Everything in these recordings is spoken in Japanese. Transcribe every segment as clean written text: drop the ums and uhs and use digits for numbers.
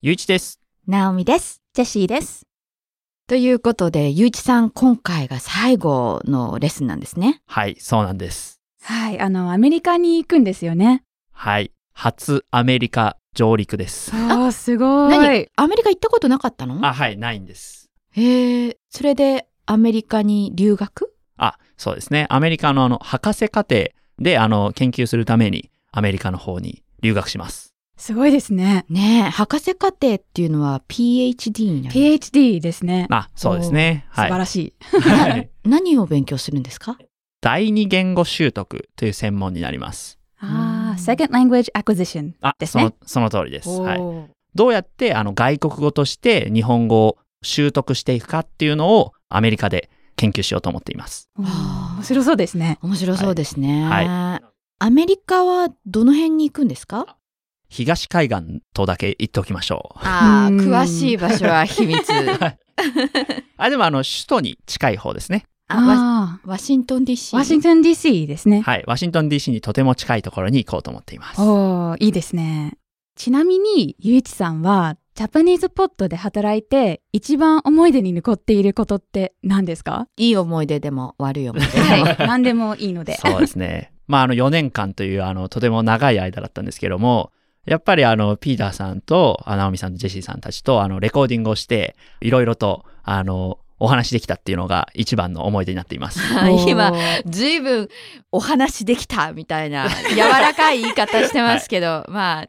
ゆういちです。 なおみです。 ジェシーです。 ということで、ゆういちさん、今回が最後のレッスンなんですね。 はい、そうなんです。 はい、アメリカに行くんですよね。 はい、初アメリカ上陸です。 すごい。 何？アメリカ行ったことなかったの？ はい、ないんです。 それでアメリカに留学？ そうですね。アメリカの博士課程で研究するためにアメリカの方に留学します。 すごいですね。 ねえ、博士課程っていうのは PhD になる。 PhD ですね。 そうですね。 はい、素晴らしい。 はい、 何を勉強するんですか？ 第二言語習得という専門になります。 Second Language Acquisition ですね。 その通りです。はい。どうやって外国語として日本語を習得していくかっていうのをアメリカで研究しようと思っています。 面白そうですね。 面白そうですね。 はい。 アメリカはどの辺に行くんですか？ 東海岸とだけ言っておきましょう。 詳しい場所は秘密。 でも首都に近い方ですね。 ワシントン DC。 ワシントン DC ですね。 はい、ワシントン DC にとても近いところに行こうと思っています。 いいですね。ちなみにゆういちさんはジャパニーズポットで働いて一番思い出に残っていることって何ですか？ いい思い出でも悪い思い出でも、 はい、何でもいいので。 そうですね。4年間というとても長い間だったんですけども、やっぱりピーターさんとナオミさんとジェシーさんたちとレコーディングをしていろいろとお話できたっていうのが一番の思い出になっています。 今ずいぶんお話できたみたいな柔らかい言い方してますけど、はい、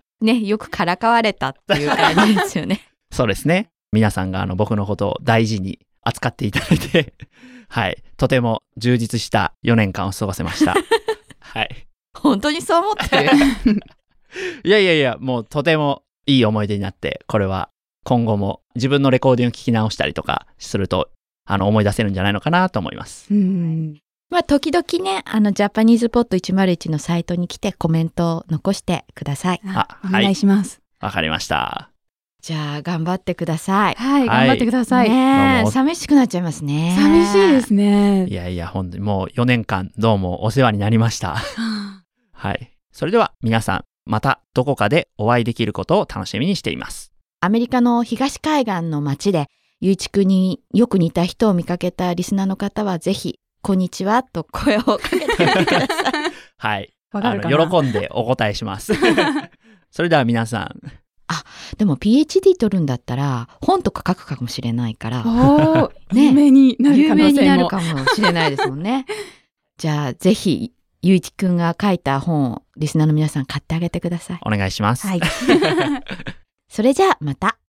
よくからかわれたっていう感じですよね。 そうですね。皆さんが僕のことを大事に扱っていただいてはい、とても充実した4年間を過ごせました。はい。 本当にそう思ってる？ いや、もうとてもいい思い出になって、これは今後も自分のレコーディングを聞き直したりとかすると思い出せるんじゃないのかなと思います。 時々ね、ジャパニーズポット101のサイトに来てコメントを残してください。 お願いします。 わかりました。 じゃあ頑張ってください。 はい、頑張ってください。 寂しくなっちゃいますね。 寂しいですね。 いや、本当にもう4年間どうもお世話になりました。はい。それでは皆さん、またどこかでお会いできることを楽しみにしています。 アメリカの東海岸の街で、ゆういちくんによく似た人を見かけたリスナーの方は、ぜひ、こんにちはと声をかけてみてください。 はい。 わかるかな？ 喜んでお答えします。それでは皆さん。 でも PhD 取るんだったら、本とか書くかもしれないから、 有名になる可能性も。 有名になるかもしれないですもんね。じゃあ、ぜひ、ゆういちくんが書いた本をリスナーの皆さん買ってあげてください。 お願いします。 はい。 それじゃあまた。